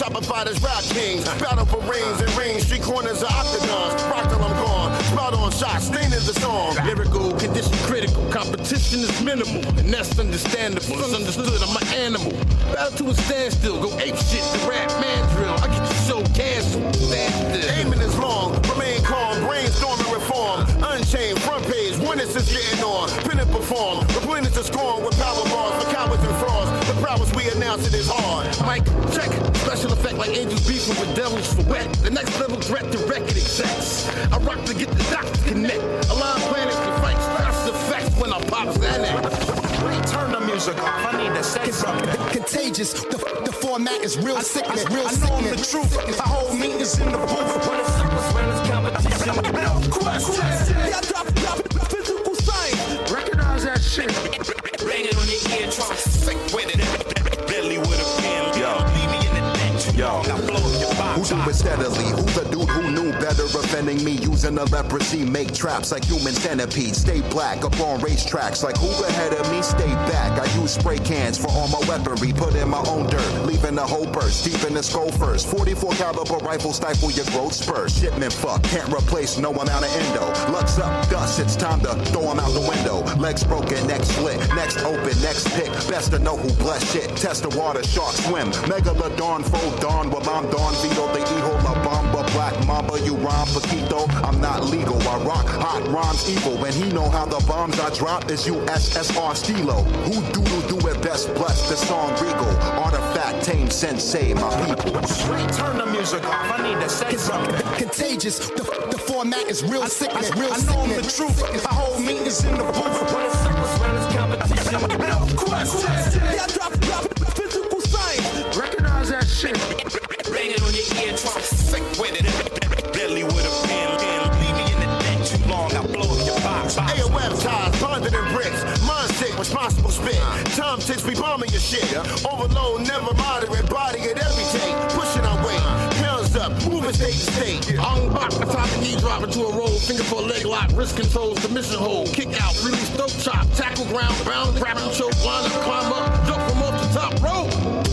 Shopify as rap kings. Battle for rings and rings. Street corners are octagons. Rock till I'm gone. Spout on shots. Stain is the song. Lyrical, condition critical. Competition is minimal. And that's understandable. It's understood. I'm an animal. Battle to a standstill. Go ape shit. The rap man drill. I get the show canceled. Aiming is long. Remain calm. Brainstorming reform. Unchained. Front page. Winners is getting on. Pin and perform. Replenish the scorn with power bars for cowards and frauds. The prowess we announce it is hard. Mike, check. Special effect like angels beefing with devils for wet. The next level threat to record execs. I rock to get the dots to connect. Align planets to fight fast effects when I pop Xanax. Turn the music off. I need to say something. Contagious. The format is real sickness. Real I know I'm the truth. The whole meeting's in the booth. When it's circus, when it's competition. No question. Yeah, drop physical science. Recognize that shit. Bang it on your ear, try to sick with it. Deadly with a pen. Yo. Leave me in the neck. Yo. I blow up your box. Who do it steadily? Who the dude who knew better? Offending me, using the leprosy, make traps like human centipedes. Stay black up on racetracks like who ahead of me? Stay back. I use spray cans for all my weaponry. Put in my own dirt, leaving the whole burst. Deep in the skull first. 44 caliber rifle stifle your growth spurs. Shipment fuck, can't replace no amount of endo. Lux up, dust, it's time to throw them out the window. Legs broken, neck split, next open, next pick. Best to know who bless shit. Test the water, shark swim. Megalodon, full dawn, well I'm Don Vito, the hijo la bamba, black mamba, you rhyme Paquito. I'm not legal, I rock hot rhymes evil. And he know how the bombs I drop is USSR Stilo. Who do it best, bless the song regal. Artifact, tame, sensei, my people. Turn the music off, I need to say something. Contagious, the format is real sickness. Real I know I'm the truth, the whole meeting's in the booth. When it's circus, when it's competition. No question. Yeah, drop physical science. Recognize that shit. Bang it on your ear, try to sick with it. Deadly with a pen. Leave me in the neck too long, I blow up your box. AOF ties, bonded in bricks. Mindset, responsible spit. Time ticks, we bombing your shit. Overload, never moderate, body at everything. Pushing our weight. Pounds up, moving state to state. Unbox, the top of knee drop into a roll. Finger for a leg lock, wrist control, submission hold. Kick out, release, throat chop. Tackle ground, bound, grab and choke. Line up, climb up, jump from off the top rope.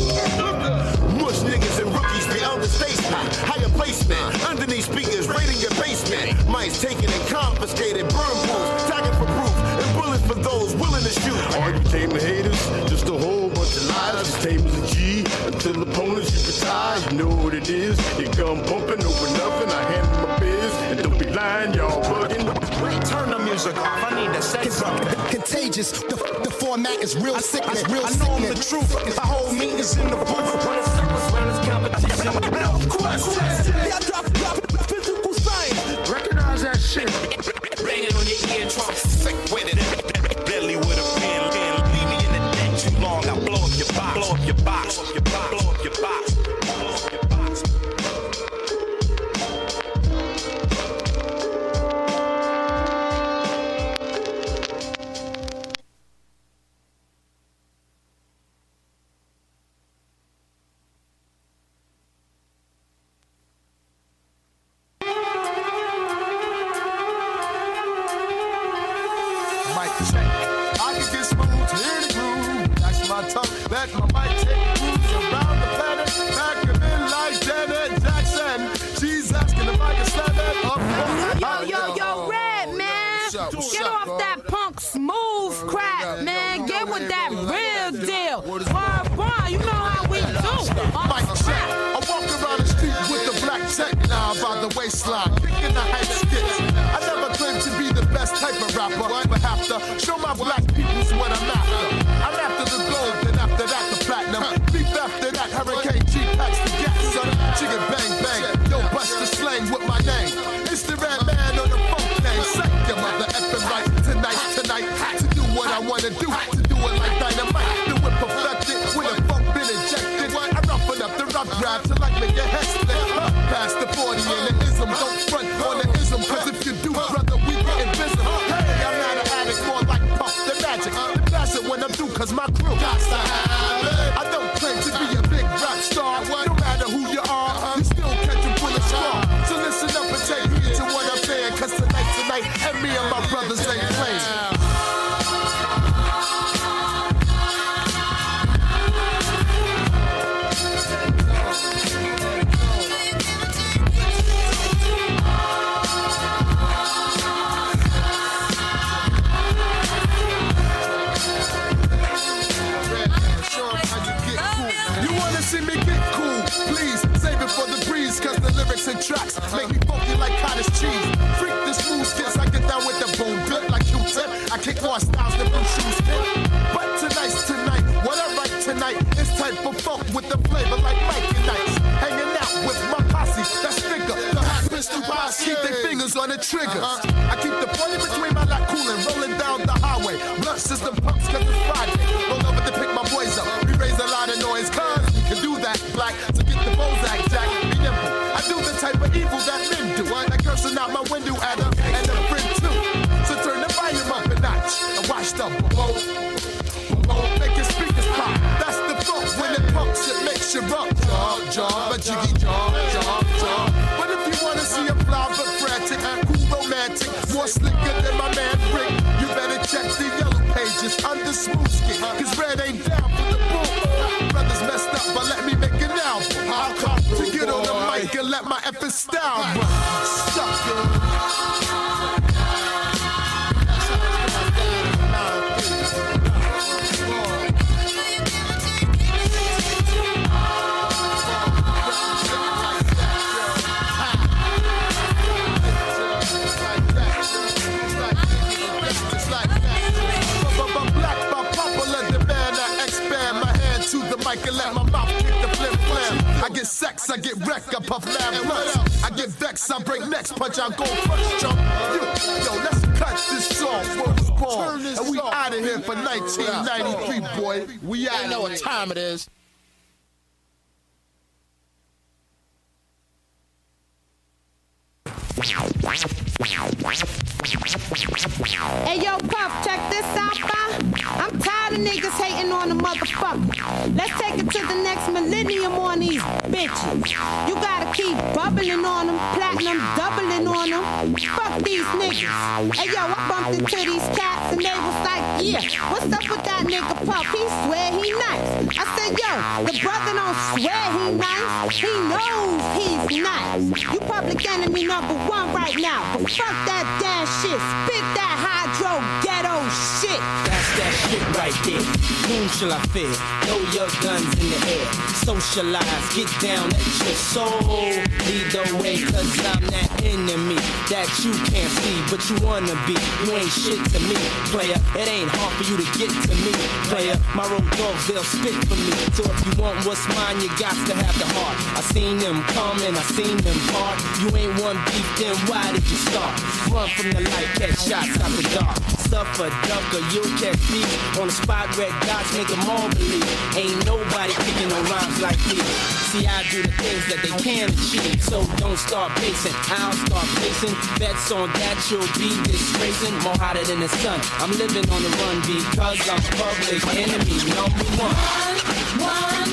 Mush niggas and rookies be elder statesmen. Higher placement, underneath speakers, raiding your basement. Mice taken and confiscated, burn pools, tagging for proof, and bullets for those willing to shoot. All you tame the haters, just a whole bunch of lies. Just tame as a G, until opponents you retire. You know what it is, you come pumping over nothing. I handle my biz, and don't be lying, y'all bugging. Turn the music off, I need to say something. Contagious, the format is real sickness. Real I know I'm the truth, the whole meeting's in the booth. When it's circus, when it's competition. No question. Yeah, drop physical science. Recognize that shit. Bang it on your ear, try to sick with it. Deadly with a pen. Leave me in the neck too long, I blow up your box. Blow up your box. Blow up your box. Blow up your box. Blow up your box. Let my mic take moves around the planet. Back him in like Janet Jackson. She's asking if I can stand it up. Yo, Red, man. Get off that punk smooth crap, man. Get with that real deal. Brian, you know how we do. Mic check. I walk around the street with the black tech now by the waistline. Kicking the hype skits. I never claimed to be the best type of rapper, but have to show my black peoples what I'm after. I'm after the gold, then after that the platinum. Beef after that, Hurricane G packs the gas, son. Chigga bang bang, yo bust the slang with my name. It's the red man on the funk name. Psych your mother effing right tonight. To do what I wanna do, to do it like dynamite. Do it perfected, with a funk been injected. I roughen up the rough rap till I make your head split. Past the 40 and the ism, don't front on the ism. Cause if you do, brother, we getting busy. Hey, I'm not an addict, more like Puff the Magic. When I'm through, cause my crew got to have it. I don't claim to be a big rap star. No matter who you are, you still catch a bullet scar. So listen up and take heed to what I'm saying. Cause tonight, and me and my brothers ain't playing. make me funky like cottage cheese. Freak the smooth skits, I get down with the boom bit like Q-tip. I kick more styles than blue shoes fit. But tonight's tonight, what I write tonight is type of funk with the flavor like Mike and Nice. Hanging out with my posse, that's Figure, the hot pistol boss, keep their fingers on the triggers. I keep the 40 between my lap coolin', rolling down the highway. Blunt system pumps cause it's Friday. Roll over to pick my boys up. We raise a lot of noise cause we can do that, black. So get the Bozak jack, be nimble. I do the type of evil that men do. Like cursing out my window at her and a friend too. So turn the volume up a notch and watch the boom, make your speakers pop. That's the funk when it pumps, it makes you rock. Jaw, a jiggy jaw. But if you wanna see a fly but frantic, cool romantic, more slicker than my man Rick, you better check the yellow pages under Smooth Skin, cause Red ain't down for the bull. Brothers messed up, but let me make an album. I'll come to get on the mic and let my effing style run. Sucker. I can let my mouth kick the flim flam. I get sex, I get wrecked, I puff mad blunts. I get vexed, I break necks, punch out gold first jump. Yo, let's cut this song, word is born. And we out of here for 1993, boy. We out. You know what time it is. Hey yo, Puff, check this out, fam. I'm tired of niggas hating on the motherfucker. Let's take it to the next millennium on these bitches. You gotta keep bubbling on them, platinum doubling on them. Fuck these niggas. Hey yo, I bumped into these cats and they was like, yeah, what's up with that nigga Puff? He swear he nice. I said, yo, the brother don't swear he nice. He knows he's nice. You public enemy number one right now. But fuck that damn shit. Spit that hydro ghetto shit. That's that shit right there. Whom shall I fear? Throw your guns in the air. Socialize, get down at your soul. Lead the way, cause I'm that enemy that you can't see, but you wanna be. You ain't shit to me, player. It ain't hard for you to get to me, player. My road dogs, they'll spit for me. So if you want what's mine, you got to have the heart. I seen them come and I seen them part. You ain't one beef, then why did you start? Run from the light, catch shots out the dark. Suffer, ducker, you'll catch beef. On the spot, red dots make them all believe. Ain't nobody picking no rhymes like these. See, I do the things that they can achieve. So don't start pacing, I'll start placing bets on that you'll be disgracing. More hotter than the sun, I'm living on the run because I'm public enemy number one. One.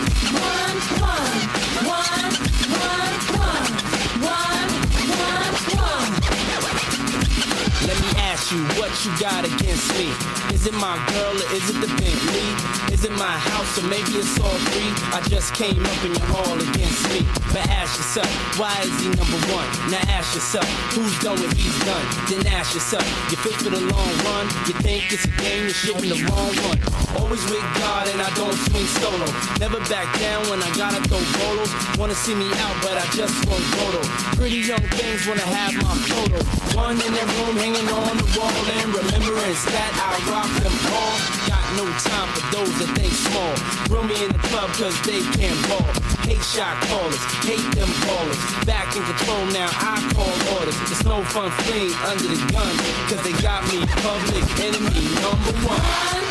Let me ask you what you got against me. Is it my girl or is it the Bentley? Is it my house or maybe it's all three? I just came up in your hall against me. But ask yourself, why is he number one? Now ask yourself, who's done what he's done? Then ask yourself, you fit for the long run? You think it's a game, you're shitting the wrong one. Always with God and I don't swing solo. Never back down when I gotta throw bolos. Wanna see me out but I just won't photo. Pretty young things wanna have my photo. One in that room hanging on the wall in remembrance that I rock them all. Got no time for those that think small. Throw me in the club cause they can't ball. Hate shot callers, hate them ballers. Back in control now, I call orders. It's no fun fleeing under the gun cause they got me public enemy number one.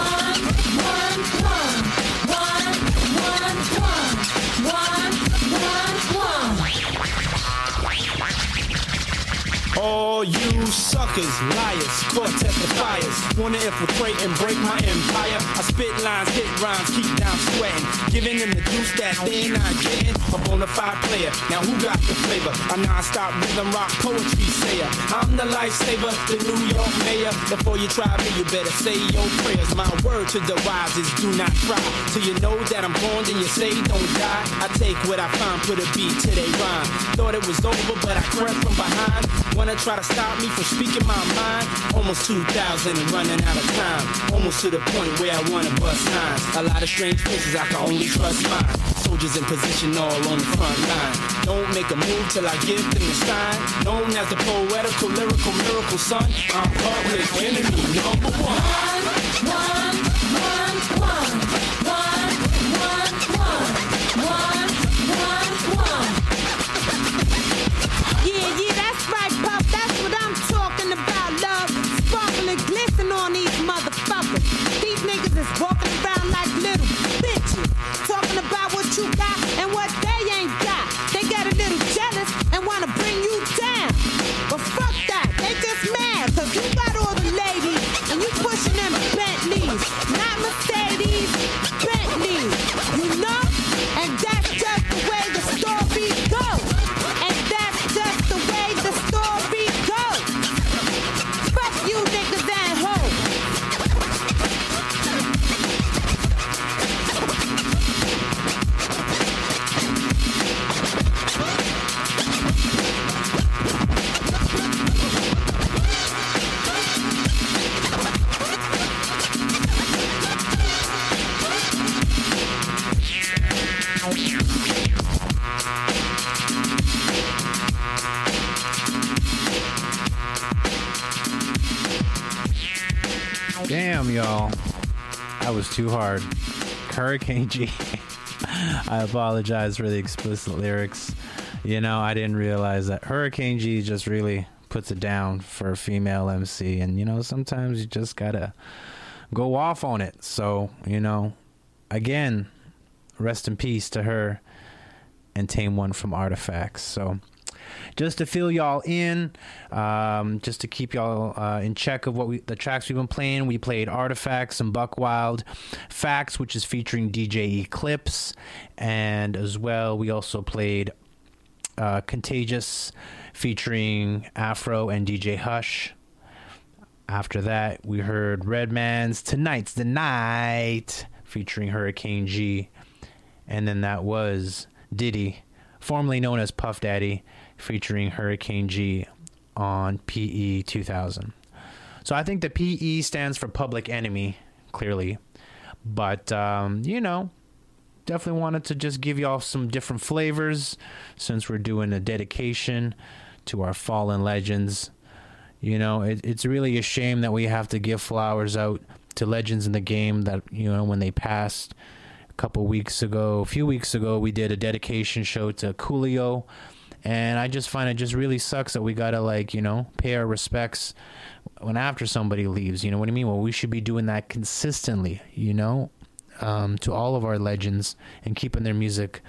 All you suckers, liars, court testifiers, wanna infiltrate and break my empire. I spit lines, hit rhymes, keep down sweating, giving them the juice that they're not getting. A bona fide player, now who got the flavor? A non-stop rhythm rock poetry sayer. I'm the lifesaver, the New York mayor. Before you try me, you better say your prayers. My word to the wise is do not try. Till you know that I'm gone, then you say don't die. I take what I find, put a beat to they rhyme. Thought it was over, but I crept from behind. Wanna try to stop me from speaking my mind? Almost 2,000 and running out of time. Almost to the point where I wanna bust nines. A lot of strange faces, I can only trust mine. soldiers in position all on the front line. Don't make a move till I give them the sign. Known as the poetical, lyrical miracle son. I'm public enemy number one. Yeah, that's right, Pop. That's what I'm talking about, love. Sparkle and glisten on these motherfuckers. These niggas is walking around like little bitches. Talking about what you got and what they ain't got. They get a little jealous and wanna bring you down. But fuck that, they just mad. Cause you got all the ladies and you pushing them Bentleys. Not Mercedes, Bentleys. You know? And that's just the way the story goes. And that's just the way the story goes. Fuck you niggas and hoes. Damn, y'all. That was too hard. Hurricane G. I apologize for the explicit lyrics. You know, I didn't realize that Hurricane G just really puts it down for a female MC. And, you know, sometimes you just gotta go off on it. So, you know, again, rest in peace to her and Tame One from Artifacts. So, just to fill y'all in, just to keep y'all in check of the tracks we've been playing. We played Artifacts and Buck Wild, Facts, which is featuring DJ Eclipse, and as well we also played Contagious featuring Afro and DJ Hush. After that, we heard Redman's Tonight's the Night featuring Hurricane G, and then that was Diddy, formerly known as Puff Daddy, featuring Hurricane G on PE 2000. So I think the PE stands for Public Enemy, clearly. But, you know, definitely wanted to just give y'all some different flavors since we're doing a dedication to our fallen legends. You know, it's really a shame that we have to give flowers out to legends in the game that, you know, when they passed a few weeks ago, we did a dedication show to Coolio. And I just find it just really sucks that we gotta, like, you know, pay our respects when after somebody leaves. You know what I mean? Well, we should be doing that consistently, you know, to all of our legends and keeping their music,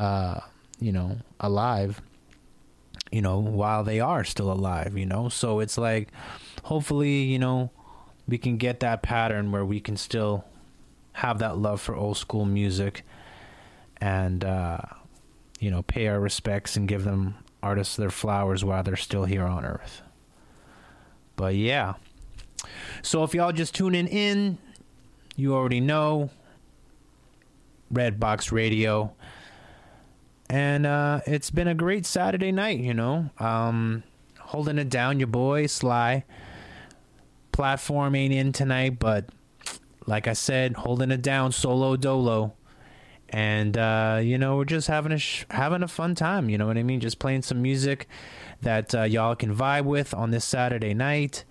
you know, alive, you know, while they are still alive, you know. So it's like, hopefully, you know, we can get that pattern where we can still have that love for old school music and, you know, pay our respects and give them artists their flowers while they're still here on Earth. But yeah. So if y'all just tuning in, you already know Redbox Radio. And it's been a great Saturday night, you know. Holding it down, your boy Sly. Platform ain't in tonight, but like I said, holding it down solo dolo. And, you know, we're just having a fun time, you know what I mean? Just playing some music that y'all can vibe with on this Saturday night.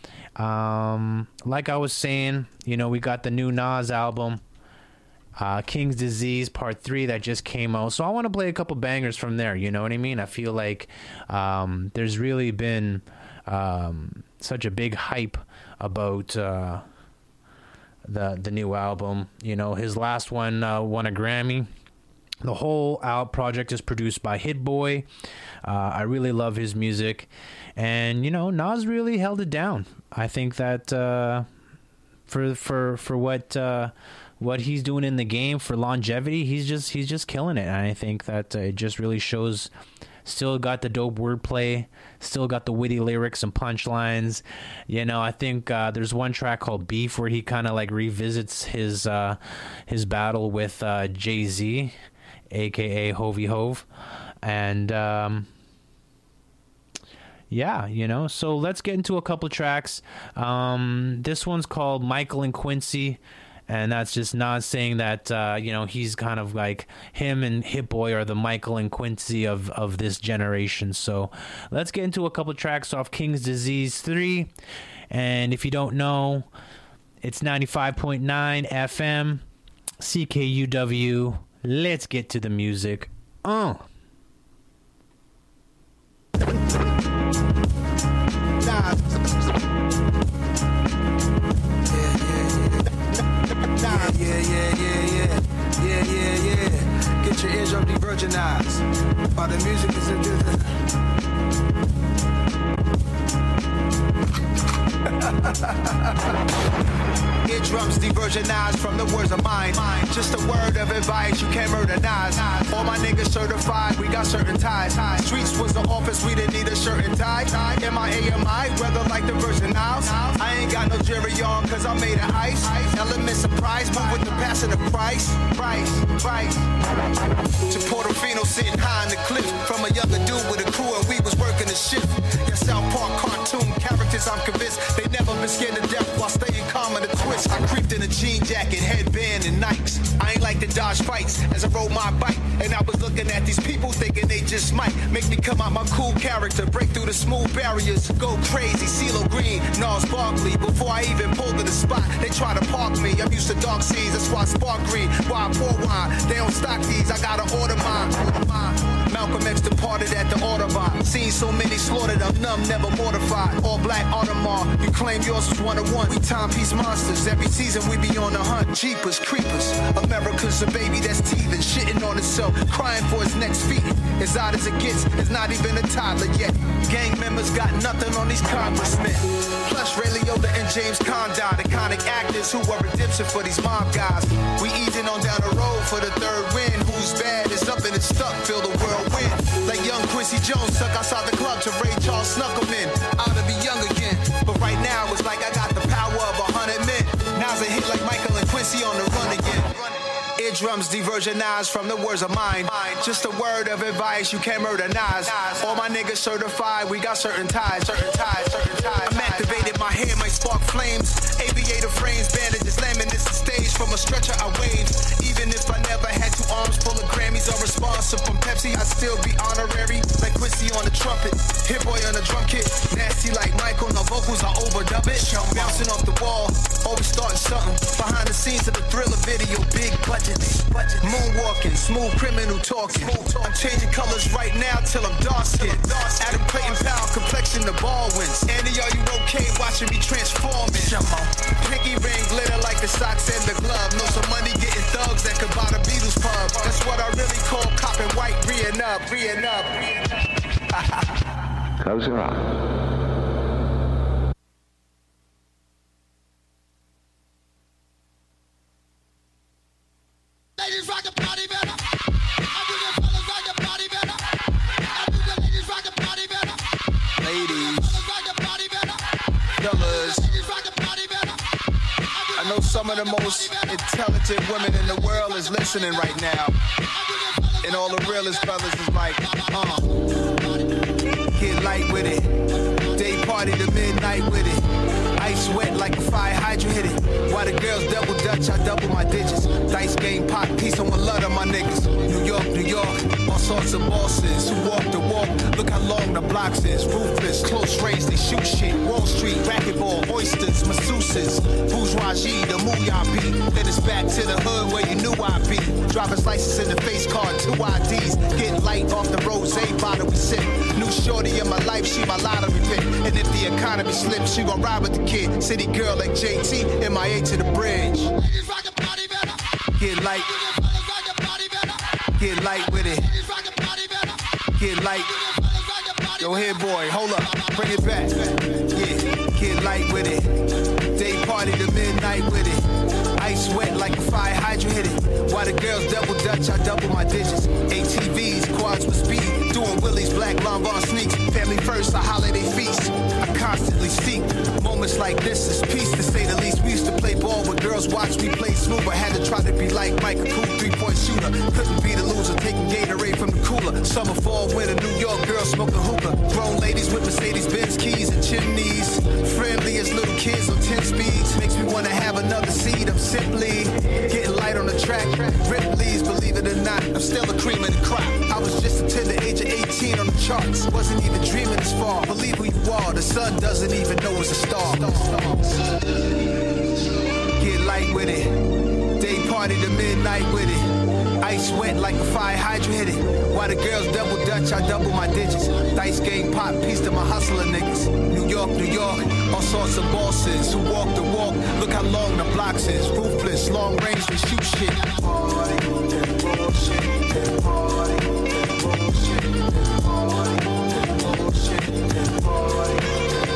Like I was saying, you know, we got the new Nas album, King's Disease Part 3 that just came out. So I want to play a couple bangers from there, you know what I mean? I feel like there's really been such a big hype about the new album. You know, his last one won a Grammy. The whole project is produced by Hit Boy. I really love his music, and you know, Nas really held it down. I think that for what he's doing in the game for longevity, he's just killing it. And I think that it just really shows. Still got the dope wordplay, still got the witty lyrics and punchlines. You know, I think there's one track called Beef where he kind of like revisits his battle with Jay-Z, aka Hovey Hove. And yeah, you know, so let's get into a couple tracks. This one's called Michael and Quincy, And that's just not saying that, he's kind of like him and Hit Boy are the Michael and Quincy of this generation. So let's get into a couple tracks off King's Disease 3. And if you don't know, it's 95.9 FM, CKUW. Let's get to the music. Yeah. Get your eardrum de-virginized. While the music is in Eardrums de-virginized from the words of mine. Just a word of advice, you can't murder Nas. All my niggas certified, we got certain ties. Streets was the office, we didn't need a shirt and tie. M-I-A-M-I, weather like the Virgin Isles. I ain't got no jury on, cause I'm made of ice. Element surprise, move with the passing of price. To Portofino sitting high in the cliff. From a younger dude with a crew and we was working the shift. Your South Park cartoon characters, I'm convinced they never been scared to death while staying calm in the twist. I creeped in a jean jacket, headband, and Nikes. I ain't like to dodge fights as I rode my bike. And I was looking at these people thinking they just might make me come out my cool character, break through the smooth barriers, go crazy, CeeLo Green, Gnarls Barkley. Before I even pulled to the spot, they try to park me. I'm used to dark seas, that's why I spark green. Why I pour wine, they don't stock these, I gotta order mine. Malcolm X departed at the Autobahn. Seen so many slaughtered, I'm numb, never mortified. All black Audemars, you claim yours was 101. We timepiece monsters, every season we be on the hunt. Jeepers, creepers, America's a baby that's teething, shitting on itself, crying for its next feet. As odd as it gets, it's not even a toddler yet. Gang members got nothing on these congressmen. Plus Ray Liotta and James Condon, iconic actors who were redemption for these mob guys. We easing on down the road for the third win. Who's bad is up and it's stuck, feel the world win. Like young Quincy Jones stuck outside the club to Ray Charles snuck him in. Ought to be young again, but right now it's like I got the power of 100 men. Now's a hit like Michael and Quincy on the run again. Eardrums de-virginized from the words of mine. Just a word of advice, you can't murder Nas. All my niggas certified, we got certain ties. I'm activated, my hair might spark flames. Aviator frames, bandages, slamming this stage from a stretcher I wave. Even if I never had 2 arms full of Grammys or a sponsor from Pepsi, I'd still be honorary. Like Quincy on the trumpet, Hit Boy on the drum kit. Nasty like Michael, no vocals, I overdub it. Bouncing off the wall, always starting something. Behind the scenes of the Thriller video, big budgets. Moonwalking, smooth criminal talking. I'm changing colors right now till I'm dark skinned. Adam Clayton Powell, complexion the Baldwins. Andy, are you okay watching me transforming? Pinky ring glitter like the socks and the glove. Know some money getting thugs that could buy the Beatles pub. That's what I really call copping white, reeing up. Close your eyes. Ladies rock the party better. I do the fellas rock the party better. I do the ladies rock the party better. Ladies, Rock the party better. fellas, Ladies rock the party better. I know some of the most intelligent women in the world is listening right now. And all the realest brothers is like, get light with it. Day party to midnight with it. Ice wet like a fire hydrant hit it. While the girls double dutch, I double my digits. Dice game, pot, peace, and one love of my niggas. New York, all sorts of bosses who walk the walk. Look how long the blocks is. Ruthless, close range, they shoot shit. Wall Street, racquetball, oysters, masseuses. Bourgeoisie, the mooyah beat. Then it's back to the hood where you knew I'd be. Driver's license in the face card, 2 IDs. Get light off the rose bottle we sip. New shorty in my life, she my lottery pick. And if the economy slips, she gon' ride with the kid. City girl like JT, MIA to the bridge. Ladies rock the party better. Get light, Do the fellas rock the party better. get light with it. Ladies rock the party better. Get light. Do the fellas rock the party Yo, here, boy, hold up, bring it back. Yeah, get light with it. Day party to midnight with it. Ice wet like a fire hydrant hit it. While the girls double dutch, I double my digits. ATVs, quads with speed. Doing Willie's, black Lanvin sneaks. Family first, a holiday feast. I constantly seek moments like this is peace, to say the least. We used to play ball with girls, watch me play smooth. I had to try to be like Mike, a cool 3-point shooter. Couldn't be the loser, taking Gatorade from the cooler. Summer, fall, winter, New York girls smoking hookah. Grown ladies with Mercedes-Benz keys and chimneys. Friendly as little kids on 10 speeds. Makes me wanna have another seed beat, I'm simply getting light on the track. Ripley's, believe it or not, I'm still the cream of the crop. I was just until the age of 18 on the charts. Wasn't even dreaming this far. Believe who you are, the sun doesn't even know it's a star. Get light with it. Day party to midnight with it. Ice wet like a fire hydrant hit it. While the girls double dutch, I double my digits. Dice game pop, piece to my hustler niggas. New York, all sorts of bosses who walk the walk. Look how long the blocks is. Ruthless, long range, we shoot shit. Party, bullshit, party, bullshit, party, bullshit, party.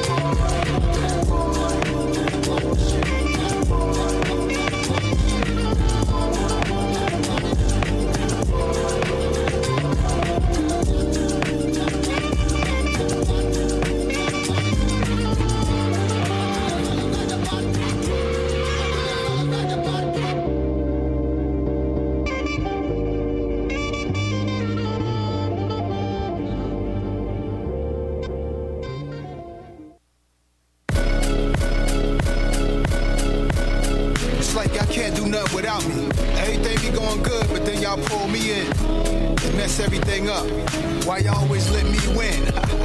Without me, everything be going good, but then y'all pull me in and mess everything up. Why y'all always let me win?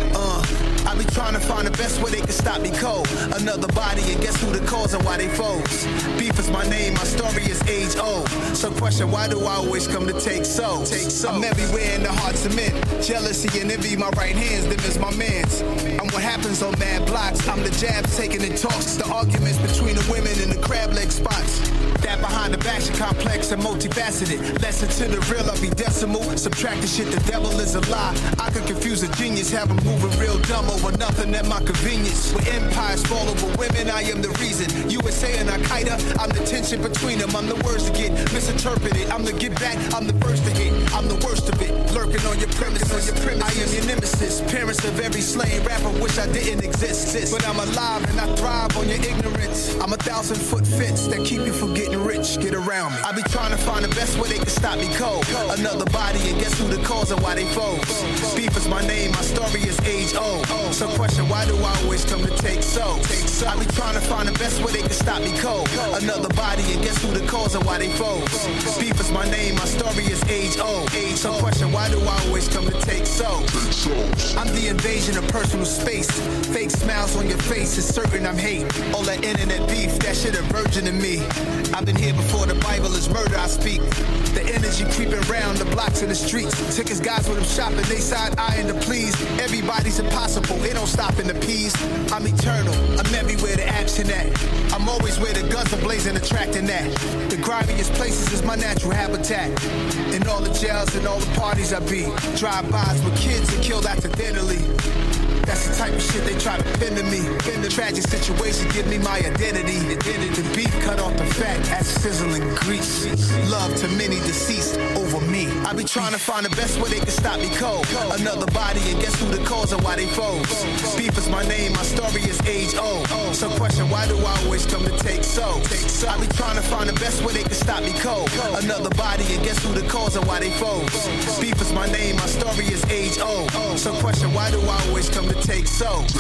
I be trying to find the best way they can stop me cold. Another body, and guess who the cause and why they foes? Beef is my name, my story is age old. So question, why do I always come to take souls? I'm everywhere in the hearts of men. Jealousy and envy, my right hands, them is my mans. I'm what happens on mad blocks. I'm the jabs taking the talks, the arguments between the women in the crab leg spots. That behind the back, she complex and multifaceted. Lesson to the real, I'll be decimal. Subtract the shit, the devil is a lie. I could confuse a genius, have him moving real dumb over nothing at my convenience. When empires fall over women, I am the reason. USA and Al-Qaeda, I'm the tension between them. I'm the worst to get misinterpreted. I'm the get back, I'm the first to hit. I'm the worst of it, lurking on your premises. I am your nemesis, parents of every slain rapper wish I didn't exist. But I'm alive and I thrive on your ignorance. I'm 1,000-foot fence that keep you from getting rich. Get around me. I be trying to find the best way they can stop me cold. Another body, and guess who the cause and why they foes? Beef is my name, my story is age old. So question, why do I always come to take souls? I be trying to find the best way they can stop me cold. Another body, and guess who the cause and why they foes? Beef is my name, my story is age old. So question, why do I always come to take souls? I'm the invasion of personal space. Fake smiles on your face is certain I'm hate. All that internet beef, that shit a virgin to me. I've been here before the Bible is murder I speak. The energy creeping round the blocks in the streets. Tickets guys with them shopping, they side eyeing to please. Everybody's impossible, it don't stop in the peas. I'm eternal, I'm everywhere the action at. I'm always where the guns are blazing, attracting that. The grimiest places is my natural habitat. In all the jails and all the parties I be. Drive-bys with kids and killed accidentally. That's the type of shit they try to pin to me. In the tragic situation, give me my identity. The beef cut off the fat, as sizzling grease. Love to many deceased over me. I be trying to find the best way they can stop me cold. Another body, and guess who the cause and why they foes? Beef is my name, my story is age old. So question, why do I always come to take souls? I be trying to find the best way they can stop me cold. Another body, and guess who the cause and why they foes? Beef is my name, my story is age old. So question, why do I always come to take souls?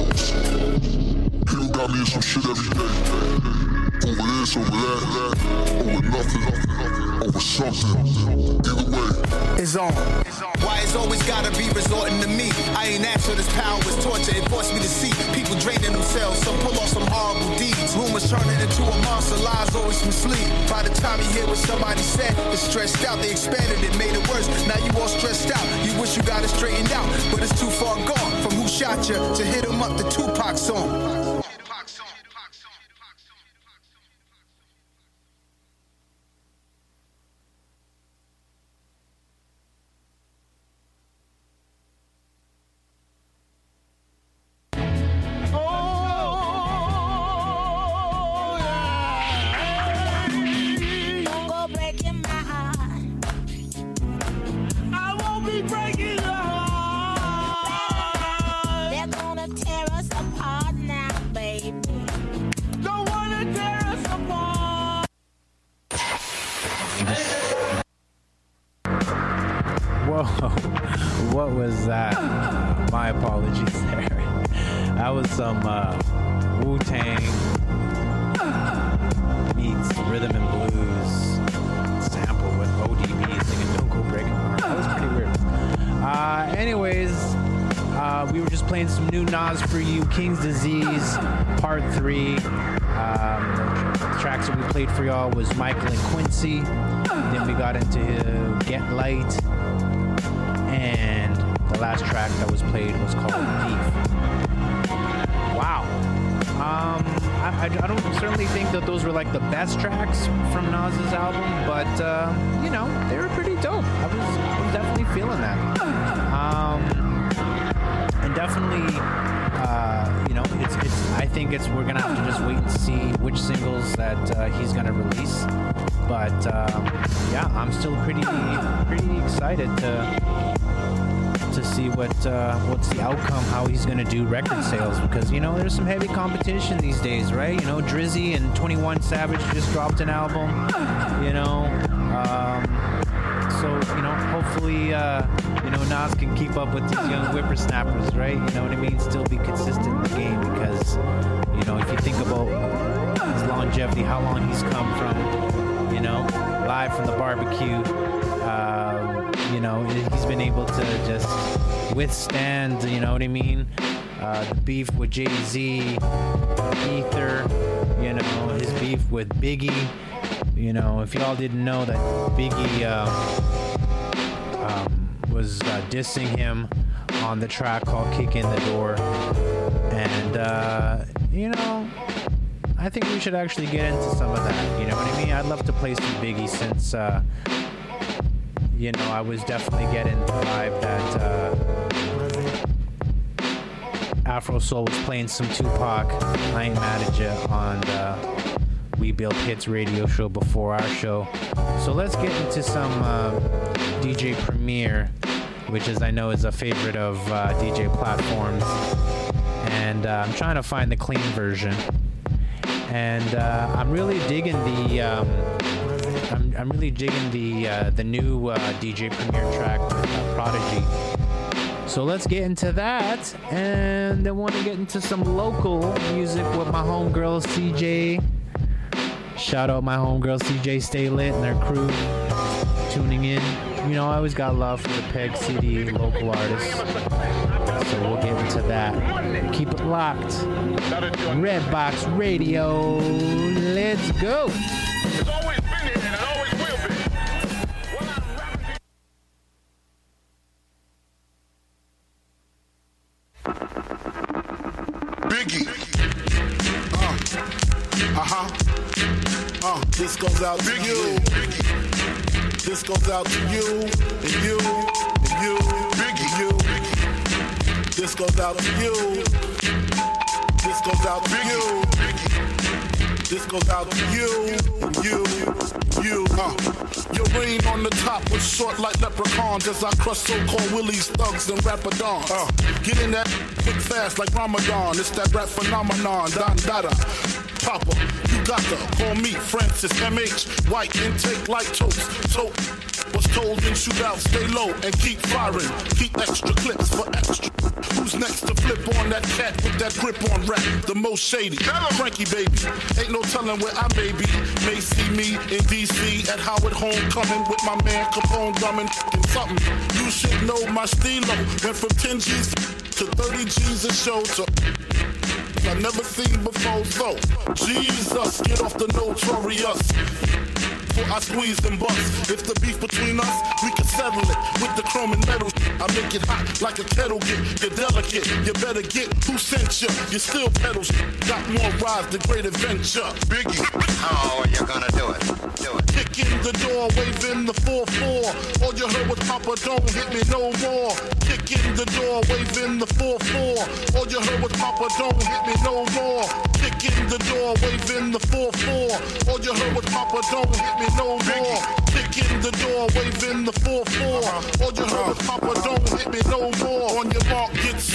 People got me in some shit every day. Over this, over that, over nothing, over something. Either way, it's on. Why it's always gotta be resorting to me? I ain't asked for this power, it's torture. It forced me to see people draining themselves. Some pull off some horrible deeds. Rumors turning into a monster, lies always mislead. By the time you hear what somebody said, it's stressed out. They expanded it, made it worse. Now you all stressed out. You wish you got it straightened out, but it's too far gone. From who shot you to hit him up, the Tupac song. What was that? My apologies there. That was some Wu-Tang meets rhythm and blues sample with ODB singing "Don't Go Breaking My Heart." That was pretty weird. Anyways, we were just playing some new Nas for you, King's Disease, Part 3. The tracks that we played for y'all was Michael and Quincy. Then we got into Get Light. And the last track that was played was called Beef. Wow. I don't certainly think that those were like the best tracks from Nas's album, but you know, they were pretty dope. I was definitely feeling that. And definitely, you know, I think we're gonna have to just wait and see which singles that he's gonna release. But yeah, I'm still pretty excited to see what's the outcome, how he's gonna do record sales, because you know there's some heavy competition these days, right? You know, Drizzy and 21 Savage just dropped an album, you know, so you know, hopefully you know, Nas can keep up with these young whippersnappers, right? You know what I mean? Still be consistent in the game, because you know, if you think about his longevity, how long he's come from, you know, live from the barbecue. You know, he's been able to just withstand, you know what I mean, the beef with Jay-Z, Ether, you know, his beef with Biggie. You know, if y'all didn't know that Biggie was dissing him on the track called Kick in the Door. And, you know, I think we should actually get into some of that, you know what I mean? I'd love to play some Biggie since... you know, I was definitely getting the vibe that Afro Soul was playing some Tupac. I Ain't Mad at Ya on the We Build Hits radio show before our show. So let's get into some DJ Premier, which is, I know, is a favorite of DJ platforms. And I'm trying to find the clean version. And I'm really digging the... I'm really digging the new DJ Premier track with Prodigy. So let's get into that, and I want to get into some local music with my homegirl CJ. Shout out my homegirl CJ Stay Lit and their crew tuning in. You know, I always got love for the Peg City local artists. So we'll get into that. Keep it locked. Redbox Radio. Let's go. It's always been here and it always will be. Biggie. This goes out to you. This goes out to you and you and you and you. This goes out to you. This goes out to you. This goes out to you and you and you. Your reign on the top was short like leprechauns as I crush so-called willies, thugs, and rapadons. Get in that quick fast like Ramadan. It's that rap phenomenon. Don Dada. Papa, you got to call me Francis M.H. White intake like toast. Was told in shootout, stay low and keep firing. Keep extra clips for extra. Who's next to flip on that cat with that grip on rap? The most shady. Frankie baby. Ain't no telling where I may be. May see me in D.C. at Howard Homecoming with my man Capone drumming something. You should know my stilo. Went from 10 G's to 30 G's a show to... I never seen before, so Jesus, get off the notorious. Before I squeeze and bust. If the beef between us, we can settle it with the chrome and metal. I make it hot like a kettle get. You're delicate, you better get who sent you. You still pedals, got more rides, the great adventure. Biggie, how are you gonna do it? Do it. Kick in the door, waving the 4-4. All you heard was Papa, don't hit me no more. Kick in the door, waving the 4-4. All you heard was Papa, don't hit me no more. Kick in the door, waving the 4-4. All you heard was Papa, don't hit me no more. Kick in the door, waving the 4-4. All you heard was Papa, don't hit me no more. On your mark, get set.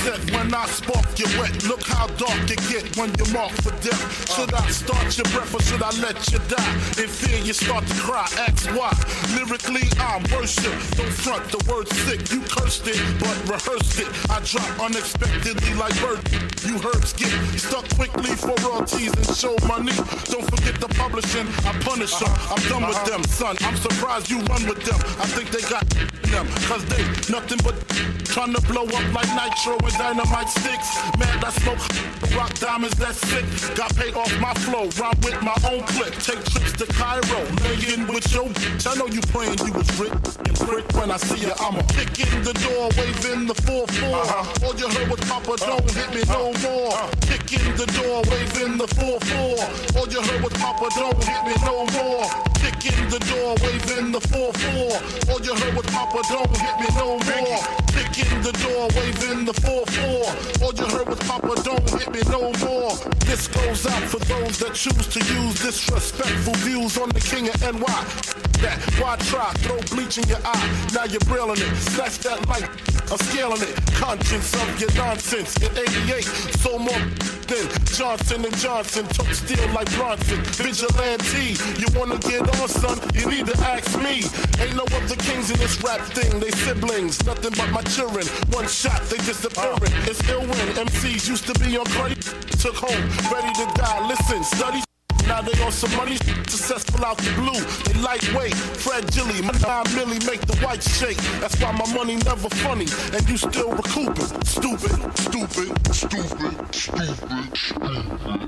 set when I spark you wet. Look how dark you get when you're marked for death. Should I start your breath or should I let you die? In fear you start to cry, ask why. Lyrically I'm worship. Don't front, the word sick. You cursed it, but rehearsed it. I drop unexpectedly like bird. You herbs get stuck quickly for royalties and show money. Don't forget the publishing, I punish them. I'm done with them, son. I'm surprised you run with them. I think they got them, cause they nothing but trying to blow up like nitro and dynamite sticks. Man, I smoke rock diamonds, that's sick. Got paid off my flow, rhyme with my own clip. Take trips to Cairo, laying with your bitch. I know you praying you was Rick and Frick. When I see you, I'ma kick in the door, waving the 4-4. All you heard was Papa, don't hit me no more. Kick in the door, waving the 4-4. All you heard was Papa, don't hit me no more. Kick in the door, waving the 4-4. All you heard was Papa, don't hit me no more. Kick in the door, waving the 4-4. All you heard was Papa, don't hit me no more. This goes out for those that choose to use disrespectful views on the king of NY. That, why try? Throw bleach in your eye. Now you're brailing it. Snatch that light. I'm scaling it. Conscience of your nonsense. In 88, so more than Johnson and Johnson. Took steel like Bronson. Vigilante. You wanna get on, son? You need to ask me. Ain't no other kings in this rap thing. They siblings. Nothing but my children. One shot, they disappearing. It's ill when MCs used to be on cruddy. Took home, ready to die. Listen, study. Now they on some money, successful out the blue. They lightweight, fragile, my 9 milli make the white shake. That's why my money never funny, and you still recouping. Stupid, stupid, stupid, stupid, stupid.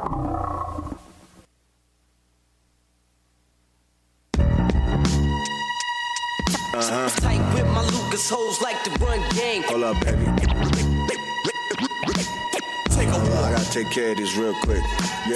Tight with my Lucas hoes like to run game. Hold up, baby. Take a walk. I gotta take care of this real quick. Yeah.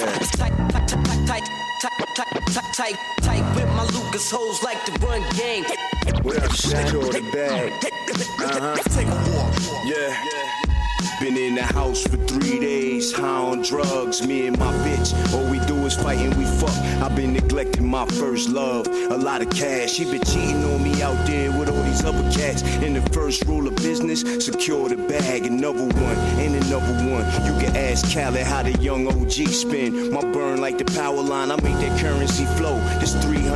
Tight with my Lucas hoes like to run game. What up, secure the bag? Take a walk. Yeah. Been in the house for 3 days, high on drugs. Me and my bitch, all we do is fight and we fuck. I've been neglecting my first love. A lot of cash, she been cheating on me out there with all these other cats. And the first rule of business, secure the bag. Another one, and another one. You can ask Khaled how the young OG spin. My burn like the power line, I make that currency flow. This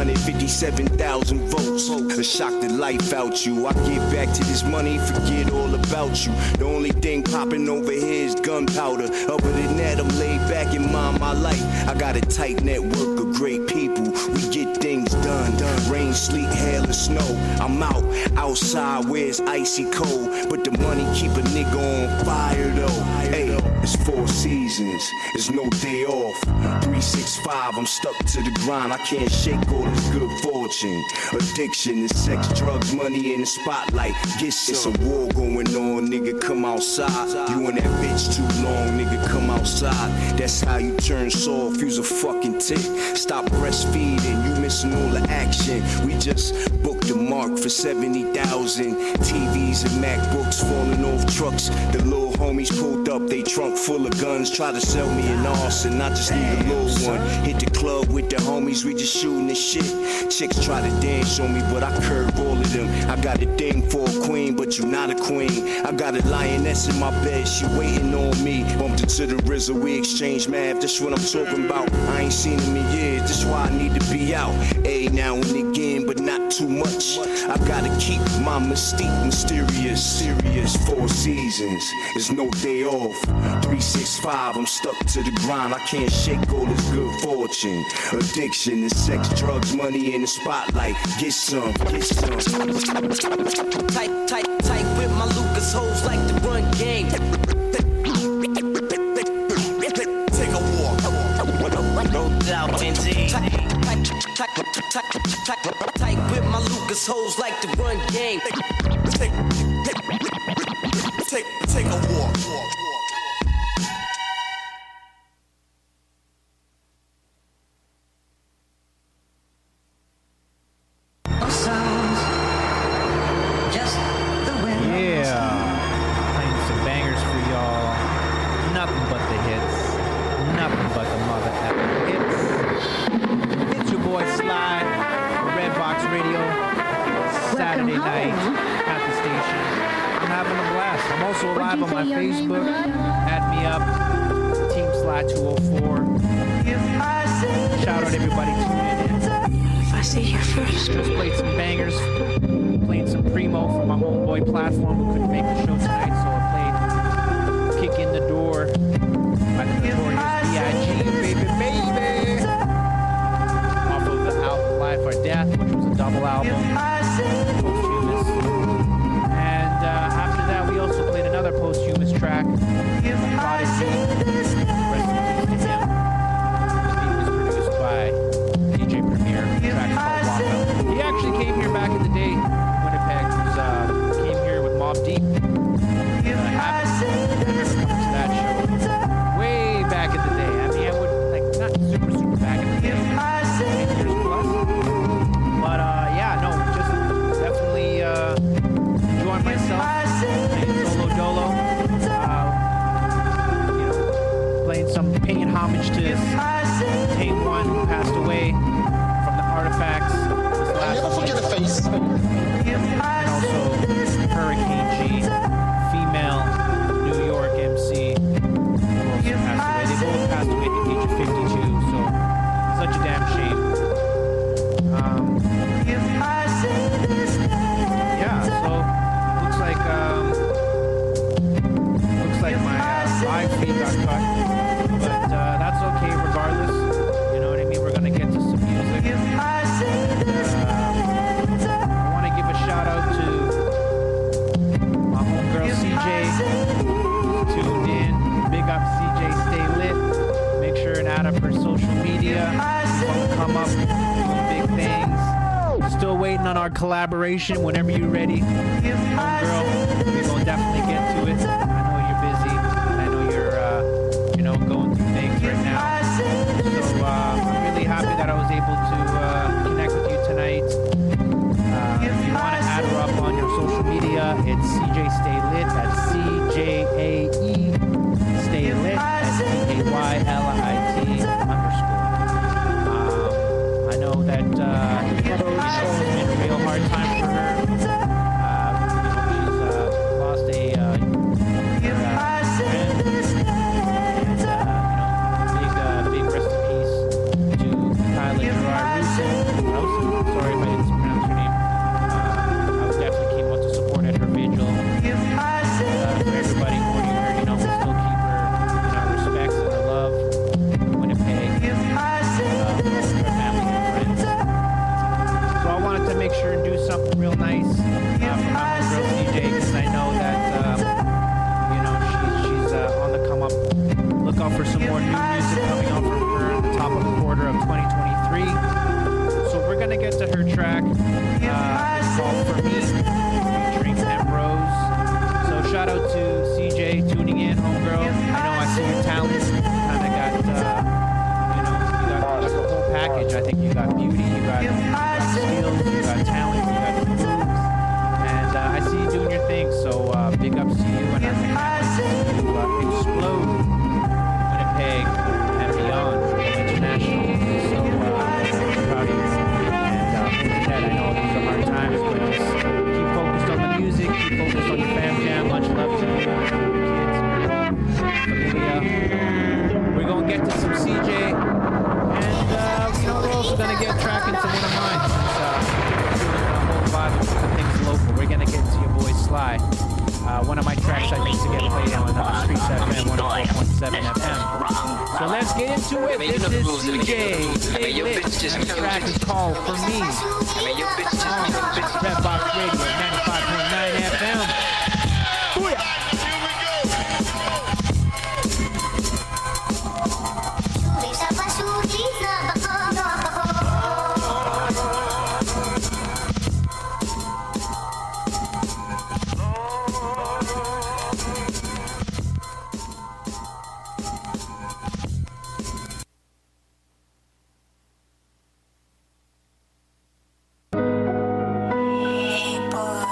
357,000 volts. A shock the life out you. I get back to this money, forget all about you. The only thing popping over here is gunpowder. Other than that, I'm laid back and mind my life. I got a tight network of great people. We get things done. Rain, sleet, hail, and snow. I'm outside where it's icy cold. But the money keep a nigga on fire though. Hey, it's 4 seasons. It's no day off. 365, I'm stuck to the grind. I can't shake all this good fortune. Addiction is sex, drugs, money in the spotlight. Get some. It's a war going on, nigga, come outside. You and that bitch too long, nigga, come outside. That's how you turn soft, use a fucking tick. Stop breastfeeding, you missing all the action. We just booked the mark for 70,000. TVs and MacBooks falling off trucks. The little homies pulled up, they trunk full of guns. Try to sell me an arson, I just need a little one. Hit the club with the homies, we just shooting the shit. Chicks try to dance on me, but I curve all of them. I got a thing for a queen, but you not a queen. I got a lioness in my bed, she waiting on me. Bumped into the RZA, we exchange math, that's what I'm talking about. I ain't seen him in years, that's why I need to be out. A now and again, but not too much. I gotta keep my mystique mysterious. Serious 4 seasons, there's no day off. 365, I'm stuck to the grind. I can't shake all this good fortune. Addiction is sex, drugs, money in the spotlight. Get some, get some. Tight with my Lucas hoes like to run game. Take a walk. No doubt, indeed. Tight with my Lucas hoes like to run game. Take a walk. Saturday night at the station. I'm also live on my Facebook. Add me up, Team Sly 204. Shout out everybody tuning in. If I see you first. Just played some bangers. Played some Primo from my homeboy platform who couldn't make the show tonight, so I played Kick in the Door by the notorious B.I.G. Baby. Off of the album Life or Death, which was a double album. Posthumous. And after that, we also played another posthumous track. Prodigy. Rest in peace to him. The beat was produced by DJ Premier. The track's called Walk Up. He actually came here back in the day. Winnipeg came here with Mobb Deep. I haven't ever come to that show. Way back in the day. I mean, I would, like, not super back in the day, but 10 years plus. But, yeah, no, just definitely enjoying myself. Playing solo dolo. You know, paying homage to Tame One, who passed away from the Artifacts. I never forget a face. And also Hurricane G, female New York MC, who also passed away. They both passed away at the age of 52, so such a damn shame. Yeah, so looks like my live feed got cut, but that's okay regardless. You know what I mean? We're gonna get to some music. Shout out to my homegirl CJ, tuned in. Big up CJ, stay lit. Make sure and add up her social media. She's gonna come up, doing big things. Still waiting on our collaboration. Whenever you're ready, homegirl, we're gonna definitely get to it. I know you're busy, and I know you're, you know, going through things right now. So I'm really happy that I was able to connect with you tonight. If you want to add her up on your social media, it's CJ Stay Lit. That's CJAE Stay Lit. STAYLIT _. I know that it's been a real hard time for her. She's lost a friend, and big rest in peace to Kyla Gerard Rusin. Sorry if I didn't pronounce her name. Definitely came out to support at her vigil. For everybody mourning her, you know, we'll still keep her in our respects and our love in Winnipeg, her family and friends. So I wanted to make sure and do something real nice for my homegirl CJ, because I know that you know, she's on the come up. Look out for some more new music coming out from her at the top of the quarter of 2023. So we're gonna get to her track. It's called For Me, featuring Emrose. So shout out to CJ tuning in, homegirl. I know I see your talent. Kind of got, you know, you got like a whole package. I think you got beauty, you got skills, you got talent, you got moves, and I see you doing your thing. So big ups to you, and I can't wait to see you explode Winnipeg and beyond, international. So proud of you. I know these are hard times, but just keep focused on the music, keep focused on your fam jam. Much love to you, kids, familia. We're gonna get to some CJ, and you know, we're also gonna get track into one of mine since the whole vibe of keeping things local. We're gonna get to your boy Sly. One of my tracks I used to get played on Streets FM 104.7 FM. So let's get into it. This is CJ. Stay lit. And the track is called For Me. Red Box Radio 95.9 FM. Booyah! Hey boy.